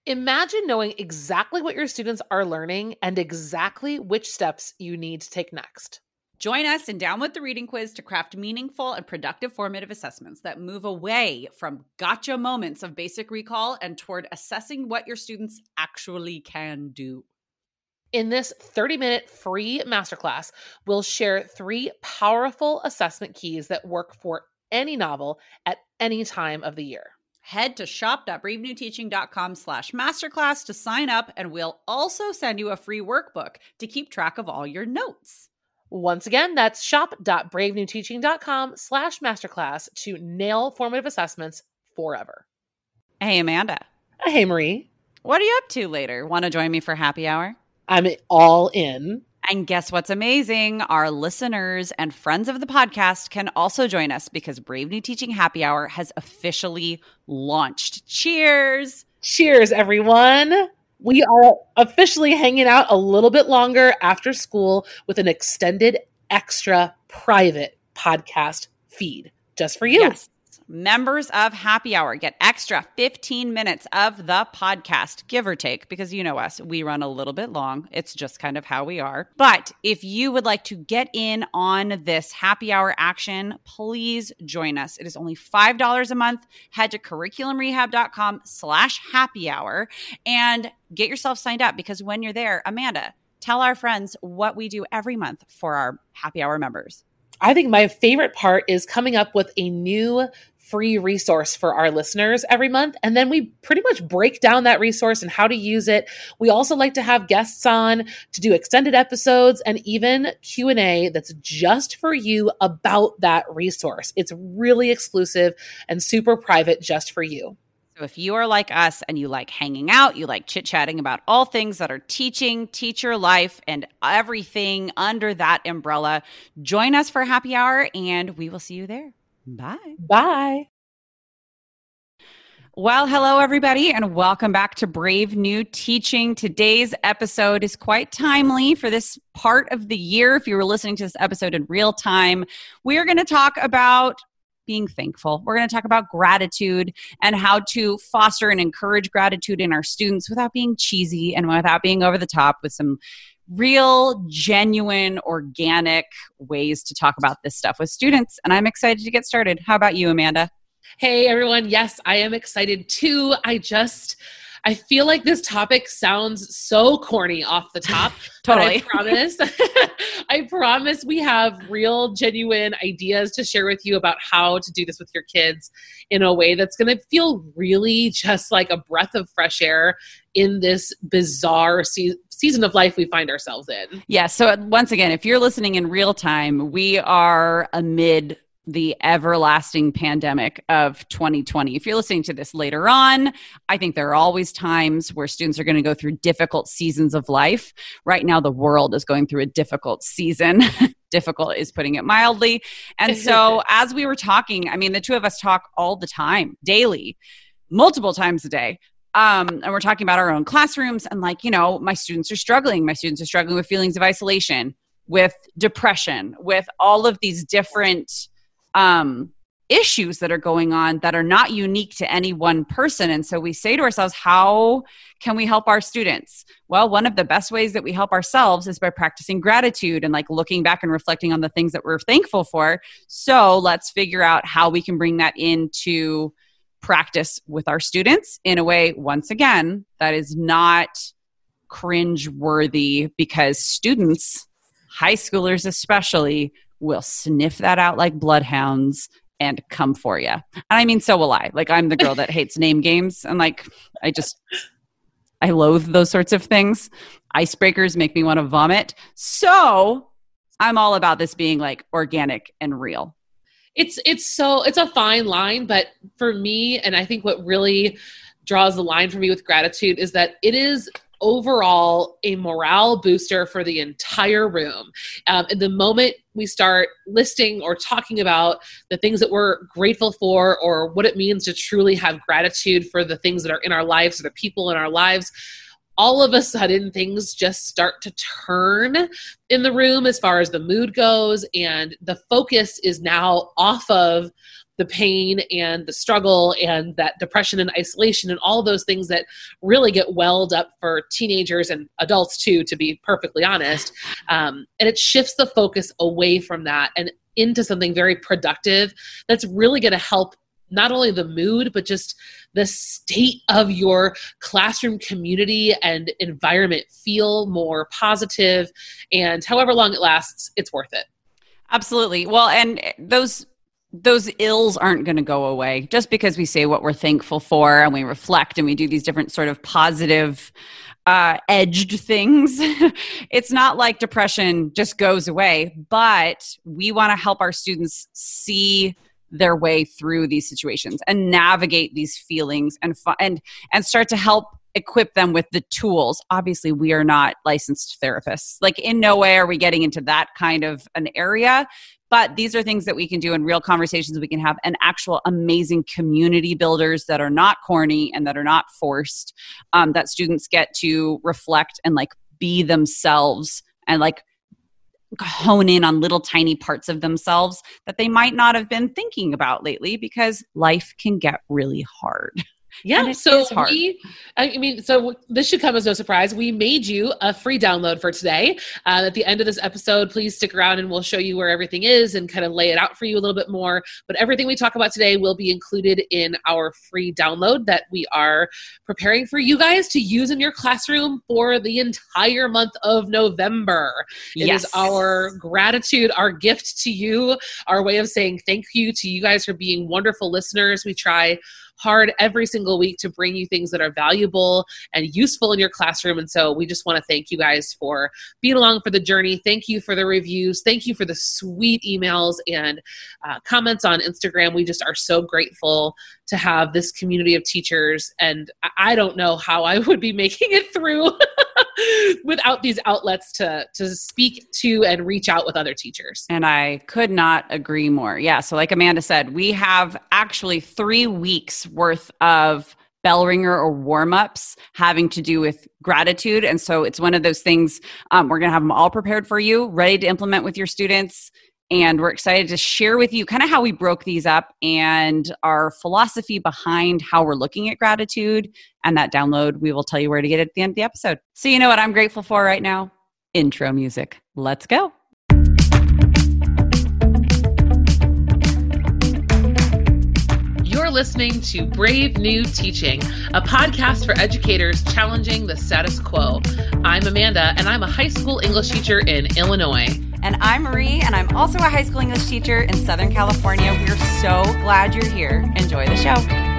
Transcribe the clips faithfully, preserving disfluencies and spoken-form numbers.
Imagine knowing exactly what your students are learning and exactly which steps you need to take next. Join us in Down with the Reading Quiz to craft meaningful and productive formative assessments that move away from gotcha moments of basic recall and toward assessing what your students actually can do. In this thirty-minute free masterclass, we'll share three powerful assessment keys that work for any novel at any time of the year. Head to shop.bravenewteaching.com slash masterclass to sign up, and we'll also send you a free workbook to keep track of all your notes. Once again, that's shop.bravenewteaching.com slash masterclass to nail formative assessments forever. Hey, Amanda. Hey, Marie. What are you up to later? Want to join me for happy hour? I'm all in. And guess what's amazing? Our listeners and friends of the podcast can also join us because Brave New Teaching Happy Hour has officially launched. Cheers! Cheers, everyone. We are officially hanging out a little bit longer after school with an extended, extra private podcast feed just for you. Yes. Members of Happy Hour get extra fifteen minutes of the podcast, give or take, because you know us, we run a little bit long. It's just kind of how we are. But if you would like to get in on this Happy Hour action, please join us. It is only five dollars a month. Head to curriculumrehab.com slash happy hour and get yourself signed up, because when you're there, Amanda, tell our friends what we do every month for our Happy Hour members. I think my favorite part is coming up with a new free resource for our listeners every month. And then we pretty much break down that resource and how to use it. We also like to have guests on to do extended episodes and even Q and A that's just for you about that resource. It's really exclusive and super private just for you. So if you are like us and you like hanging out, you like chit-chatting about all things that are teaching, teacher life, and everything under that umbrella, join us for happy hour and we will see you there. Bye. Bye. Well, hello, everybody, and welcome back to Brave New Teaching. Today's episode is quite timely for this part of the year. If you were listening to this episode in real time, we are going to talk about being thankful. We're going to talk about gratitude and how to foster and encourage gratitude in our students without being cheesy and without being over the top, with some real, genuine, organic ways to talk about this stuff with students. And I'm excited to get started. How about you, Amanda? Hey, everyone. Yes, I am excited too. I just... I feel like this topic sounds so corny off the top. Totally. But I promise, I promise we have real, genuine ideas to share with you about how to do this with your kids in a way that's going to feel really just like a breath of fresh air in this bizarre se- season of life we find ourselves in. Yeah. So once again, if you're listening in real time, we are amid the everlasting pandemic of twenty twenty. If you're listening to this later on, I think there are always times where students are going to go through difficult seasons of life. Right now, the world is going through a difficult season. Difficult is putting it mildly. And so as we were talking, I mean, the two of us talk all the time, daily, multiple times a day. Um, and we're talking about our own classrooms and like, you know, my students are struggling. My students are struggling with feelings of isolation, with depression, with all of these different Um, issues that are going on that are not unique to any one person. And so we say to ourselves, how can we help our students? Well, one of the best ways that we help ourselves is by practicing gratitude and like looking back and reflecting on the things that we're thankful for. So let's figure out how we can bring that into practice with our students in a way, once again, that is not cringe-worthy, because students, high schoolers especially, will sniff that out like bloodhounds and come for you. And I mean, so will I. Like, I'm the girl that hates name games. And like, I just, I loathe those sorts of things. Icebreakers make me want to vomit. So I'm all about this being like organic and real. It's, it's so, it's a fine line, but for me, and I think what really draws the line for me with gratitude is that it is overall a morale booster for the entire room. Um, and the moment we start listing or talking about the things that we're grateful for, or what it means to truly have gratitude for the things that are in our lives or the people in our lives, all of a sudden things just start to turn in the room as far as the mood goes. And the focus is now off of the pain and the struggle and that depression and isolation and all those things that really get welled up for teenagers and adults too, to be perfectly honest. Um, and it shifts the focus away from that and into something very productive that's really going to help not only the mood, but just the state of your classroom community and environment feel more positive. And however long it lasts, it's worth it. Absolutely. Well, and those those ills aren't going to go away just because we say what we're thankful for and we reflect and we do these different sort of positive uh, edged things. It's not like depression just goes away, but we want to help our students see their way through these situations and navigate these feelings and fu- and and start to help equip them with the tools. Obviously, we are not licensed therapists. Like, in no way are we getting into that kind of an area, but these are things that we can do in real conversations we can have, and actual amazing community builders that are not corny and that are not forced, um, that students get to reflect and like be themselves and like hone in on little tiny parts of themselves that they might not have been thinking about lately, because life can get really hard. Yeah, so we, I mean, so this should come as no surprise. We made you a free download for today. Uh, at the end of this episode, please stick around and we'll show you where everything is and kind of lay it out for you a little bit more. But everything we talk about today will be included in our free download that we are preparing for you guys to use in your classroom for the entire month of November. It Yes. is our gratitude, our gift to you, our way of saying thank you to you guys for being wonderful listeners. We try hard every single week to bring you things that are valuable and useful in your classroom. And so we just want to thank you guys for being along for the journey. Thank you for the reviews. Thank you for the sweet emails and uh, comments on Instagram. We just are so grateful to have this community of teachers. And I don't know how I would be making it through without these outlets to, to speak to and reach out with other teachers. And I could not agree more. Yeah. So like Amanda said, we have actually three weeks worth of bell ringer or warm-ups having to do with gratitude. And so it's one of those things, um, we're going to have them all prepared for you, ready to implement with your students. And we're excited to share with you kind of how we broke these up and our philosophy behind how we're looking at gratitude. And that download, we will tell you where to get it at the end of the episode. So you know what I'm grateful for right now? Intro music. Let's go. You're listening to Brave New Teaching, a podcast for educators challenging the status quo. I'm Amanda, and I'm a high school English teacher in Illinois. And I'm Marie, and I'm also a high school English teacher in Southern California. We're so glad you're here. Enjoy the show.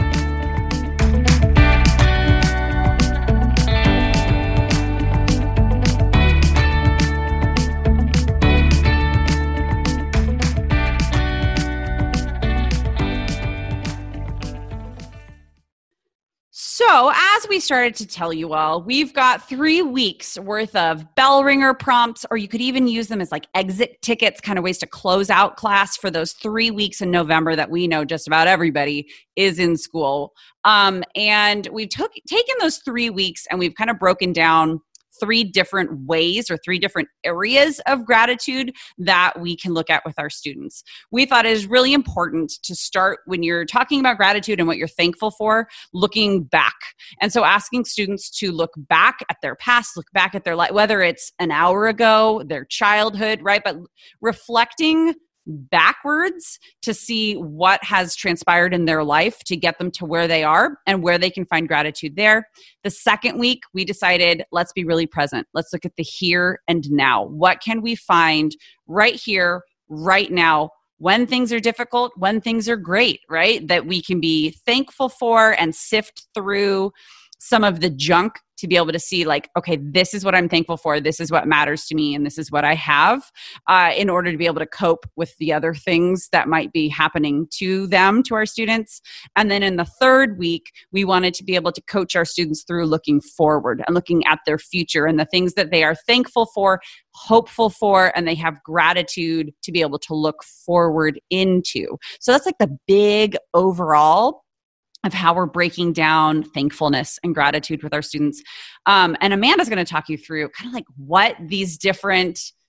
So as we started to tell you all, we've got three weeks worth of bell ringer prompts, or you could even use them as like exit tickets, kind of ways to close out class for those three weeks in November that we know just about everybody is in school. Um, and we've took, taken those three weeks and we've kind of broken down three different ways or three different areas of gratitude that we can look at with our students. We thought it is really important to start when you're talking about gratitude and what you're thankful for, looking back. And so asking students to look back at their past, look back at their life, whether it's an hour ago, their childhood, right? But reflecting backwards to see what has transpired in their life to get them to where they are and where they can find gratitude there. The second week, we decided, let's be really present. Let's look at the here and now. What can we find right here, right now, when things are difficult, when things are great, right? That we can be thankful for and sift through some of the junk to be able to see like, okay, this is what I'm thankful for. This is what matters to me. And this is what I have uh, in order to be able to cope with the other things that might be happening to them, to our students. And then in the third week, we wanted to be able to coach our students through looking forward and looking at their future and the things that they are thankful for, hopeful for, and they have gratitude to be able to look forward into. So that's like the big overall of how we're breaking down thankfulness and gratitude with our students. Um, and Amanda's going to talk you through kind of like what these different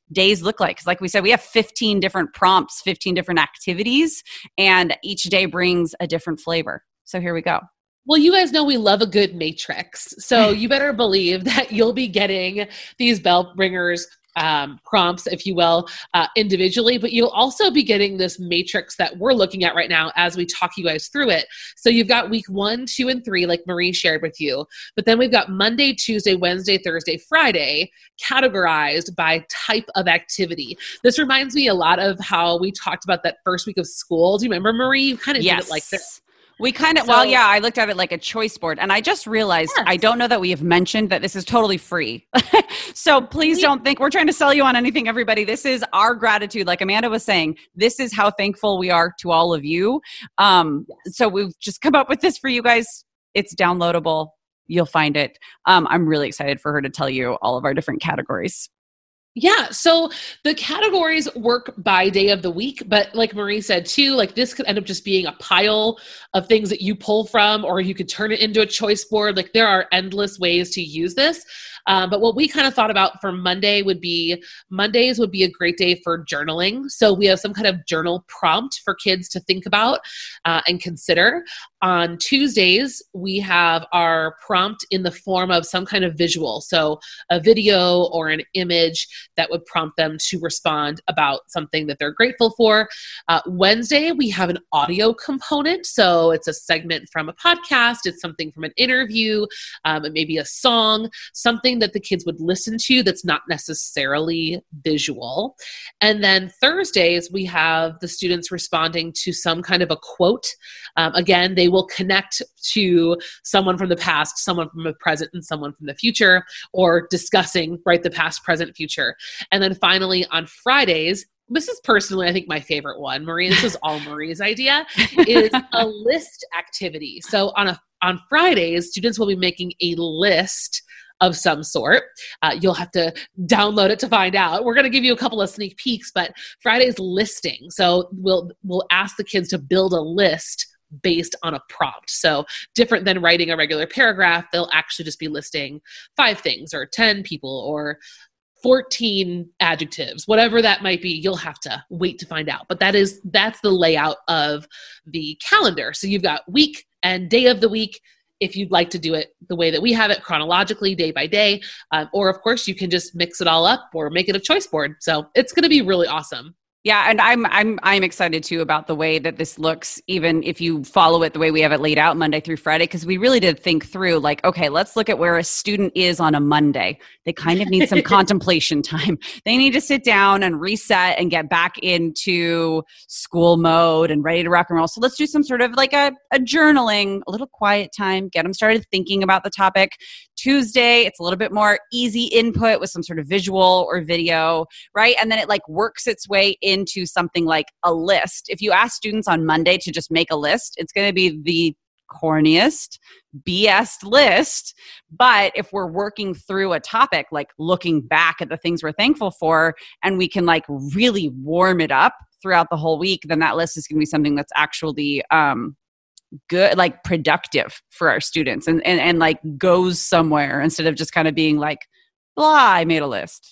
days look like. Because like we said, we have fifteen different prompts, fifteen different activities, and each day brings a different flavor. So here we go. Well, you guys know we love a good matrix. So you better believe that you'll be getting these bell ringers um, prompts, if you will, uh, individually, but you'll also be getting this matrix that we're looking at right now as we talk you guys through it. So you've got week one, two, and three, like Marie shared with you, but then we've got Monday, Tuesday, Wednesday, Thursday, Friday, categorized by type of activity. This reminds me a lot of how we talked about that first week of school. Do you remember, Marie? You kind of yes. did it like this. We kind of, so, well, yeah, I looked at it like a choice board, and I just realized, yes. I don't know that we have mentioned that this is totally free. So please don't think we're trying to sell you on anything, everybody. This is our gratitude. Like Amanda was saying, this is how thankful we are to all of you. Um, yes. So we've just come up with this for you guys. It's downloadable. You'll find it. Um, I'm really excited for her to tell you all of our different categories. Yeah. So the categories work by day of the week, but like Marie said too, like this could end up just being a pile of things that you pull from, or you could turn it into a choice board. Like there are endless ways to use this. Um, but what we kind of thought about for Monday would be Mondays would be a great day for journaling. So we have some kind of journal prompt for kids to think about uh, and consider. On Tuesdays, we have our prompt in the form of some kind of visual. So a video or an image that would prompt them to respond about something that they're grateful for. Uh, Wednesday, we have an audio component. So it's a segment from a podcast. It's something from an interview. Um, it may be a song, something that the kids would listen to that's not necessarily visual. And then Thursdays, we have the students responding to some kind of a quote. Um, again, they will connect to someone from the past, someone from the present, and someone from the future, or discussing, right, the past, present, future. And then finally on Fridays, this is personally, I think, my favorite one, Marie, this is all Marie's idea, is a list activity. So on a on Fridays, students will be making a list of some sort. Uh, you'll have to download it to find out. We're going to give you a couple of sneak peeks, but Friday's listing. So we'll we'll ask the kids to build a list based on a prompt. So different than writing a regular paragraph, they'll actually just be listing five things or ten people or fourteen adjectives, whatever that might be. You'll have to wait to find out. But that is, that's the layout of the calendar. So you've got week and day of the week, if you'd like to do it the way that we have it, chronologically, day by day. Um, or of course you can just mix it all up or make it a choice board. So it's going to be really awesome. Yeah, and I'm I'm I'm excited too about the way that this looks, even if you follow it the way we have it laid out Monday through Friday, because we really did think through like, okay, let's look at where a student is on a Monday. They kind of need some contemplation time. They need to sit down and reset and get back into school mode and ready to rock and roll. So let's do some sort of like a, a journaling, a little quiet time, get them started thinking about the topic. Tuesday, it's a little bit more easy input with some sort of visual or video, right? And then it like works its way into something like a list. If you ask students on Monday to just make a list, it's going to be the corniest, B S list. But if we're working through a topic, like looking back at the things we're thankful for, and we can like really warm it up throughout the whole week, then that list is going to be something that's actually um, good, like productive for our students and, and, and like goes somewhere instead of just kind of being like, blah, I made a list.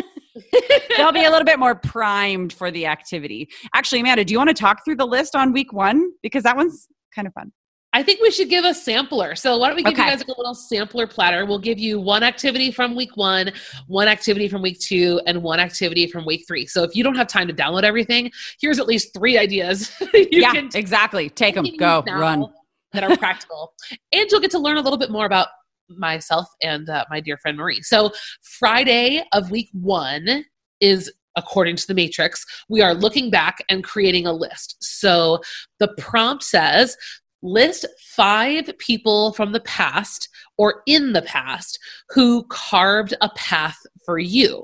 They'll be a little bit more primed for the activity. Actually, Amanda, do you want to talk through the list on week one? Because that one's kind of fun. I think we should give a sampler. So why don't we give okay. you guys a little sampler platter? We'll give you one activity from week one, one activity from week two, and one activity from week three. So if you don't have time to download everything, here's at least three ideas. you yeah, can exactly. Take them, go, run. That are practical. And you'll get to learn a little bit more about myself and uh, my dear friend Marie. So Friday of week one is, according to the matrix, we are looking back and creating a list. So the prompt says, list five people from the past or in the past who carved a path for you.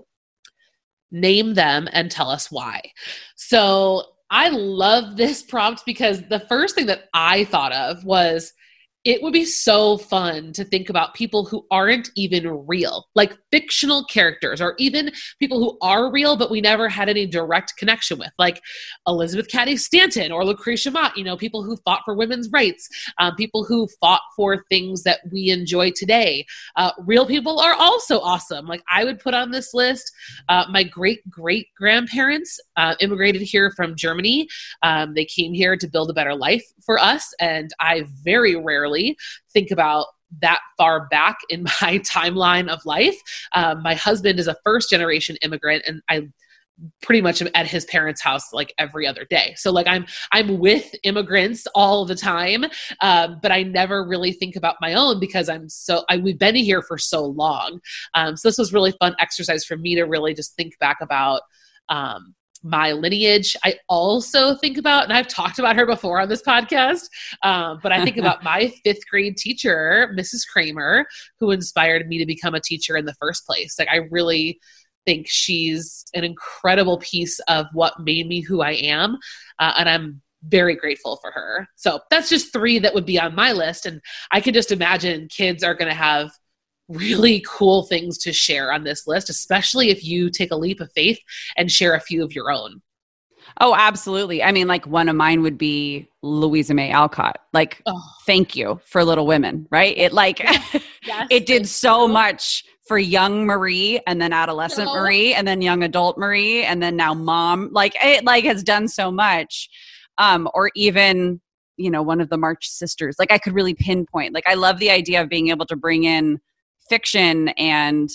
Name them and tell us why. So I love this prompt because the first thing that I thought of was, it would be so fun to think about people who aren't even real, like fictional characters, or even people who are real, but we never had any direct connection with, like Elizabeth Cady Stanton or Lucretia Mott, you know, people who fought for women's rights, um, people who fought for things that we enjoy today. Uh, real people are also awesome. Like I would put on this list, uh, my great great grandparents uh, immigrated here from Germany. Um, they came here to build a better life for us. And I very rarely think about that far back in my timeline of life. Um, my husband is a first generation immigrant, and I pretty much am at his parents' house like every other day. So like I'm, I'm with immigrants all the time. Um, but I never really think about my own because I'm so, I, we've been here for so long. Um, so this was really fun exercise for me to really just think back about, um, my lineage. I also think about, and I've talked about her before on this podcast, um, but I think about my fifth grade teacher, Missus Kramer, who inspired me to become a teacher in the first place. Like I really think she's an incredible piece of what made me who I am. Uh, and I'm very grateful for her. So that's just three that would be on my list. And I can just imagine kids are going to have really cool things to share on this list, especially if you take a leap of faith and share a few of your own. Oh, absolutely. I mean, like one of mine would be Louisa May Alcott. Like, oh. Thank you for Little Women, right? It like, yes, it did so you. much for young Marie, and then adolescent no. Marie, and then young adult Marie, and then now mom. Like it like has done so much. Um, or even, you know, one of the March sisters. Like I could really pinpoint. Like I love the idea of being able to bring in fiction and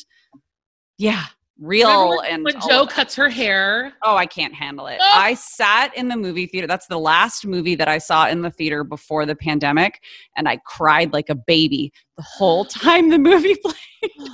yeah, real. When, and when Jo cuts her hair. Oh, I can't handle it. Oh. I sat in the movie theater. That's the last movie that I saw in the theater before the pandemic. And I cried like a baby the whole time the movie played.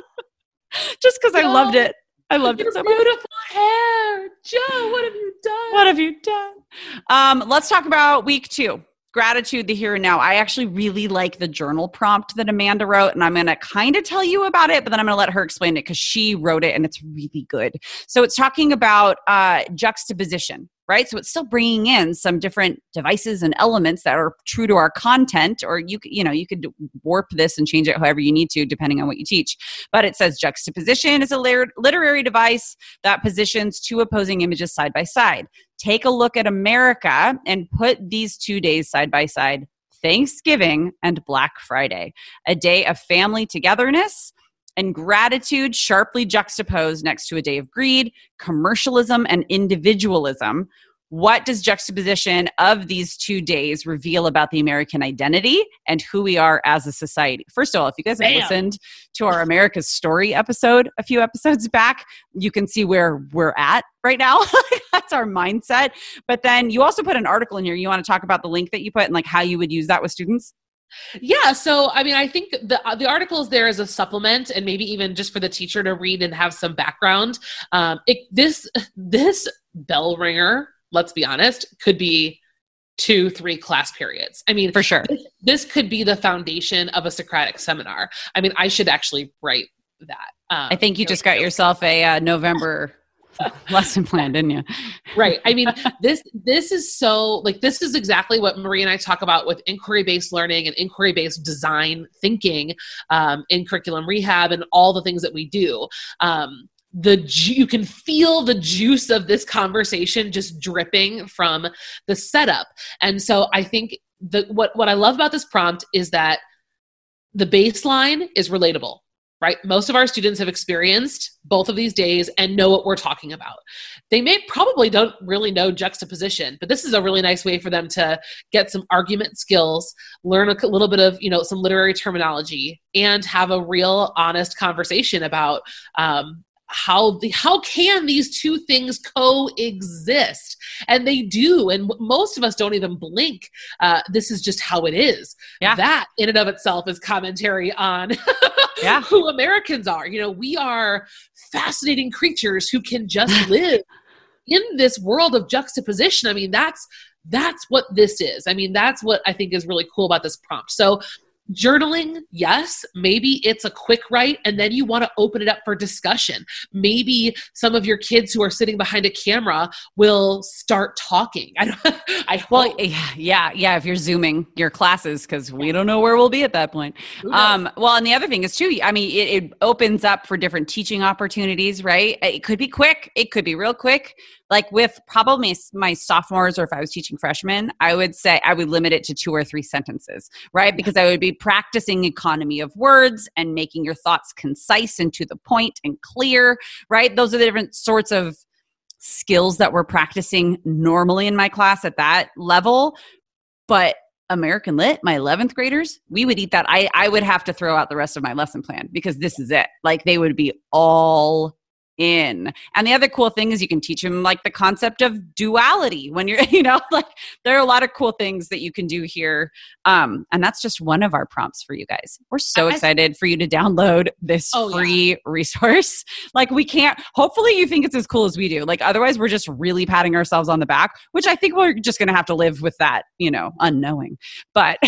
Just because I loved it. I loved Your it so much. Beautiful hair. Jo, what have you done? What have you done? Um, let's talk about week two. Gratitude, the here and now. I actually really like the journal prompt that Amanda wrote, and I'm going to kind of tell you about it, but then I'm going to let her explain it because she wrote it and it's really good. So it's talking about uh, juxtaposition, right? So it's still bringing in some different devices and elements that are true to our content, or you you know, you could warp this and change it however you need to, depending on what you teach. But it says juxtaposition is a literary device that positions two opposing images side by side. Take a look at America and put these two days side by side, Thanksgiving and Black Friday, a day of family togetherness and gratitude sharply juxtaposed next to a day of greed, commercialism, and individualism. What does juxtaposition of these two days reveal about the American identity and who we are as a society? First of all, if you guys have Bam. listened to our America's Story episode a few episodes back, you can see where we're at right now. That's our mindset. But then you also put an article in here. You want to talk about the link that you put and like how you would use that with students? Yeah. So, I mean, I think the the article is there as a supplement and maybe even just for the teacher to read and have some background. Um, it, this, this bell ringer, let's be honest, could be two, three class periods. I mean, for sure. This, this could be the foundation of a Socratic seminar. I mean, I should actually write that. Um, I think you, you just know, got yourself a uh, November lesson plan, didn't you? Right. I mean, this, this is so like, this is exactly what Marie and I talk about with inquiry-based learning and inquiry-based design thinking um, in curriculum rehab and all the things that we do. Um, the you can feel the juice of this conversation just dripping from the setup. And so I think the what what I love about this prompt is that the baseline is relatable, right? Most of our students have experienced both of these days and know what we're talking about. They may probably don't really know juxtaposition, but this is a really nice way for them to get some argument skills, learn a little bit of, you know, some literary terminology, and have a real honest conversation about um, how the how can these two things coexist? And they do, and most of us don't even blink. Uh, this is just how it is. Yeah. That in and of itself is commentary on yeah. who Americans are. You know, we are fascinating creatures who can just live in this world of juxtaposition. I mean, that's that's what this is. I mean, that's what I think is really cool about this prompt. So journaling, yes. Maybe it's a quick write and then you want to open it up for discussion. Maybe some of your kids who are sitting behind a camera will start talking. I don't, I hope. Well, yeah, yeah. If you're Zooming your classes, because we don't know where we'll be at that point. Um, well, and the other thing is too, I mean, it, it opens up for different teaching opportunities, right? It could be quick. It could be real quick. Like with probably my sophomores, or if I was teaching freshmen, I would say I would limit it to two or three sentences, right? Because I would be practicing economy of words and making your thoughts concise and to the point and clear, right? Those are the different sorts of skills that we're practicing normally in my class at that level. But American Lit, my eleventh graders, we would eat that. I, I would have to throw out the rest of my lesson plan because this is it. Like they would be all in. And the other cool thing is you can teach them like the concept of duality when you're, you know, like there are a lot of cool things that you can do here. Um, and that's just one of our prompts for you guys. We're so I, excited for you to download this oh, free yeah. resource. Like we can't, hopefully you think it's as cool as we do. Like otherwise we're just really patting ourselves on the back, which I think we're just going to have to live with that, you know, unknowing, but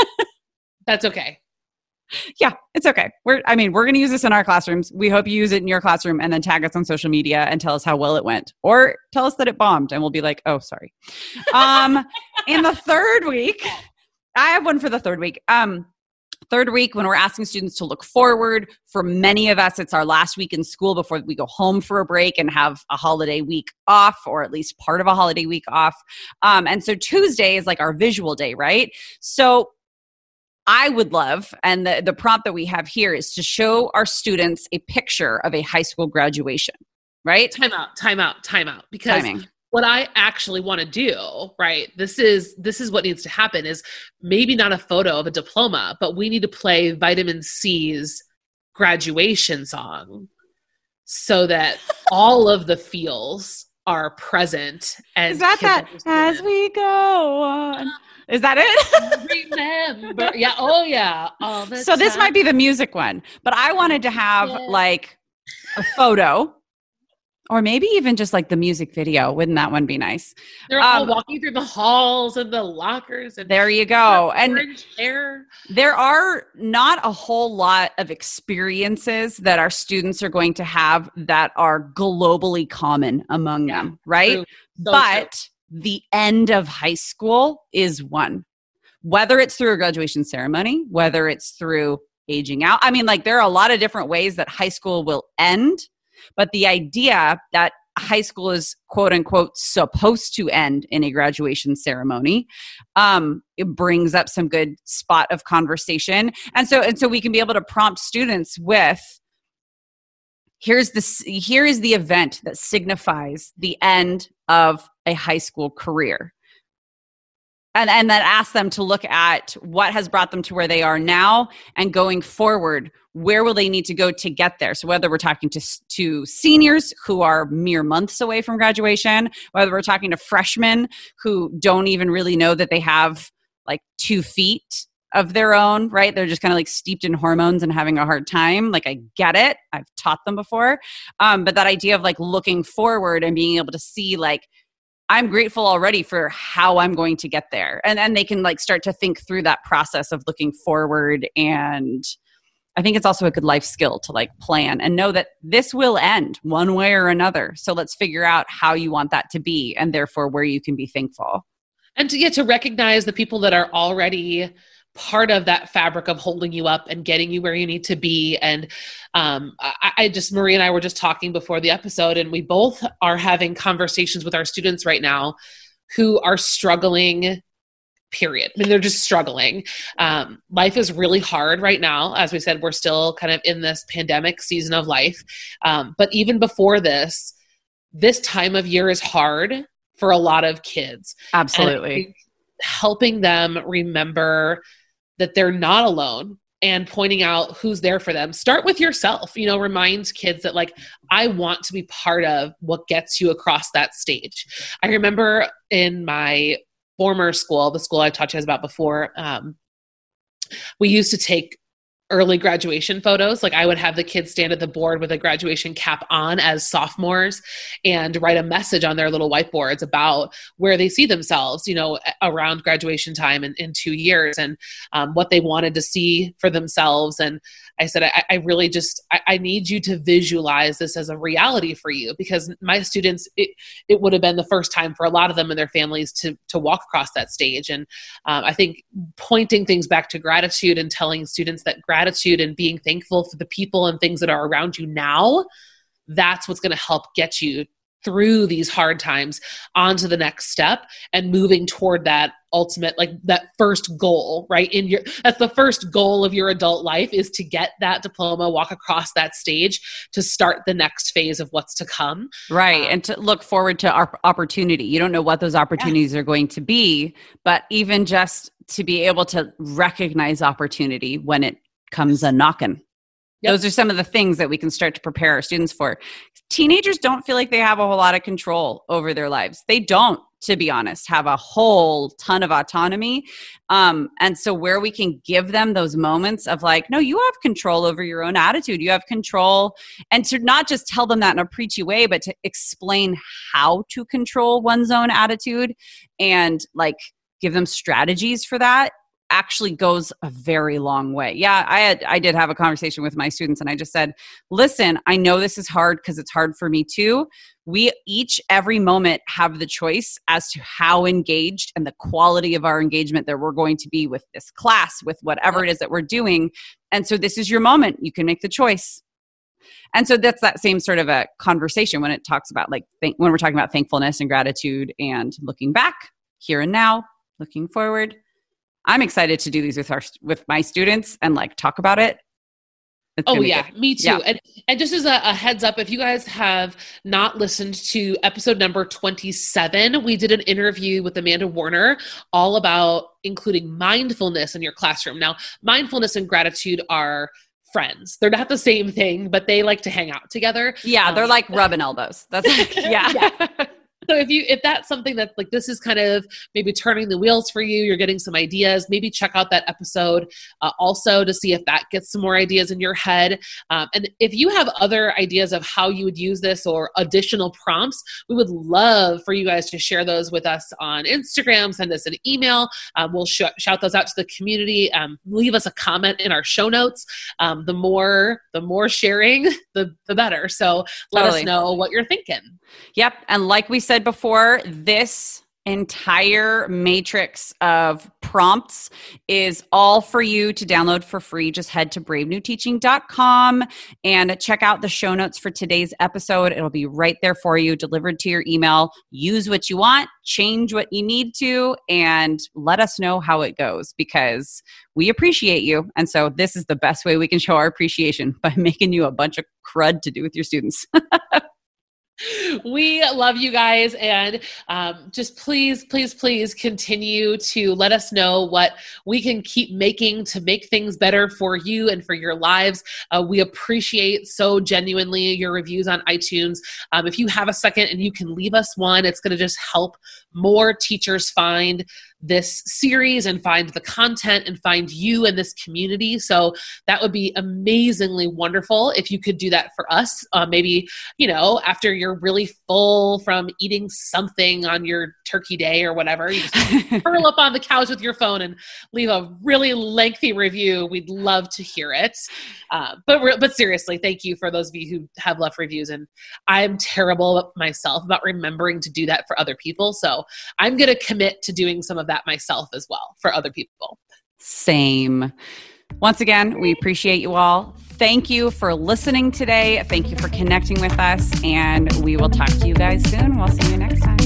that's okay. Yeah, it's okay. We're, I mean, we're going to use this in our classrooms. We hope you use it in your classroom and then tag us on social media and tell us how well it went, or tell us that it bombed and we'll be like, oh, sorry. Um, in the third week, I have one for the third week. Um, third week, when we're asking students to look forward, for many of us, it's our last week in school before we go home for a break and have a holiday week off, or at least part of a holiday week off. Um, and so Tuesday is like our visual day, right? So I would love, and the, the prompt that we have here is to show our students a picture of a high school graduation, right? Time out, time out, time out. Because Timing. What I actually want to do, right, this is this is what needs to happen is maybe not a photo of a diploma, but we need to play Vitamin C's graduation song so that all of the feels are present. And is that that as we go on? Is that it? Remember. Yeah. Oh, yeah. All the so time. This might be the music one, but I wanted to have yeah. like a photo, or maybe even just like the music video. Wouldn't that one be nice? They're um, all walking through the halls and the lockers. And there you go. And hair. There are not a whole lot of experiences that our students are going to have that are globally common among yeah. them, right? True. So but true. The end of high school is one. Whether it's through a graduation ceremony, whether it's through aging out. I mean, like there are a lot of different ways that high school will end, but the idea that high school is quote unquote supposed to end in a graduation ceremony, um, it brings up some good spot of conversation. And so, and so we can be able to prompt students with, here's the, here is the event that signifies the end of a high school career. And, and then ask them to look at what has brought them to where they are now, and going forward, where will they need to go to get there? So whether we're talking to, to seniors who are mere months away from graduation, whether we're talking to freshmen who don't even really know that they have like two feet of their own, right? They're just kind of like steeped in hormones and having a hard time. Like I get it. I've taught them before. Um, but that idea of like looking forward and being able to see like, I'm grateful already for how I'm going to get there. And then they can like start to think through that process of looking forward. And I think it's also a good life skill to like plan and know that this will end one way or another. So let's figure out how you want that to be, and therefore where you can be thankful. And to get to recognize the people that are already part of that fabric of holding you up and getting you where you need to be. And um, I, I just, Marie and I were just talking before the episode, and we both are having conversations with our students right now who are struggling, period. I mean, they're just struggling. Um, life is really hard right now. As we said, we're still kind of in this pandemic season of life. Um, but even before this, this time of year is hard for a lot of kids. Absolutely. Helping them remember that they're not alone and pointing out who's there for them. Start with yourself, you know, remind kids that like, I want to be part of what gets you across that stage. I remember in my former school, the school I taught you guys about before, um, we used to take early graduation photos. Like I would have the kids stand at the board with a graduation cap on as sophomores and write a message on their little whiteboards about where they see themselves, you know, around graduation time in, in two years and um, what they wanted to see for themselves. And I said, I, I really just, I, I need you to visualize this as a reality for you, because my students, it, it would have been the first time for a lot of them and their families to, to walk across that stage. And um, I think pointing things back to gratitude and telling students that gratitude and being thankful for the people and things that are around you now, that's what's going to help get you through these hard times onto the next step and moving toward that ultimate, like that first goal, right? In your, that's the first goal of your adult life, is to get that diploma, walk across that stage to start the next phase of what's to come. Right. Um, and to look forward to our opportunity. You don't know what those opportunities yeah. are going to be, but even just to be able to recognize opportunity when it comes a knocking. Yep. Those are some of the things that we can start to prepare our students for. Teenagers don't feel like they have a whole lot of control over their lives. They don't, to be honest, have a whole ton of autonomy. Um, and so where we can give them those moments of like, no, you have control over your own attitude. You have control. And to not just tell them that in a preachy way, but to explain how to control one's own attitude and like give them strategies for that, actually goes a very long way. Yeah, I had I did have a conversation with my students and I just said, listen, I know this is hard because it's hard for me too. We each, every moment, have the choice as to how engaged and the quality of our engagement that we're going to be with this class, with whatever it is that we're doing. And so this is your moment. You can make the choice. And so that's that same sort of a conversation when it talks about like, th- when we're talking about thankfulness and gratitude and looking back, here and now, looking forward. I'm excited to do these with our with my students and like talk about it. It's oh yeah, good. Me too. Yeah. And and just as a, a heads up, if you guys have not listened to episode number twenty-seven, we did an interview with Amanda Warner all about including mindfulness in your classroom. Now, mindfulness and gratitude are friends. They're not the same thing, but they like to hang out together. Yeah, they're um, like rubbing elbows. That's like, yeah. yeah. So if you, if that's something that like, this is kind of maybe turning the wheels for you, you're getting some ideas, maybe check out that episode uh, also to see if that gets some more ideas in your head. Um, and if you have other ideas of how you would use this or additional prompts, we would love for you guys to share those with us on Instagram, send us an email. Um, we'll sh- shout those out to the community. Um, leave us a comment in our show notes. Um, the more, the more sharing, the, the better. So let totally. us know what you're thinking. Yep. And like we said before, this entire matrix of prompts is all for you to download for free. Just head to brave new teaching dot com and check out the show notes for today's episode. It'll be right there for you, delivered to your email. Use what you want, change what you need to, and let us know how it goes, because we appreciate you. And so this is the best way we can show our appreciation, by making you a bunch of crud to do with your students. We love you guys, and um, just please, please, please continue to let us know what we can keep making to make things better for you and for your lives. Uh, we appreciate so genuinely your reviews on iTunes. Um, if you have a second and you can leave us one, it's going to just help more teachers find this series and find the content and find you and this community. So that would be amazingly wonderful if you could do that for us. Uh, maybe, you know, after you're really full from eating something on your turkey day or whatever, you just curl up on the couch with your phone and leave a really lengthy review. We'd love to hear it. Uh, but re- but seriously, thank you for those of you who have left reviews. And I'm terrible myself about remembering to do that for other people. So I'm going to commit to doing some of that myself as well for other people. Same. Once again, we appreciate you all. Thank you for listening today. Thank you for connecting with us, and we will talk to you guys soon. We'll see you next time.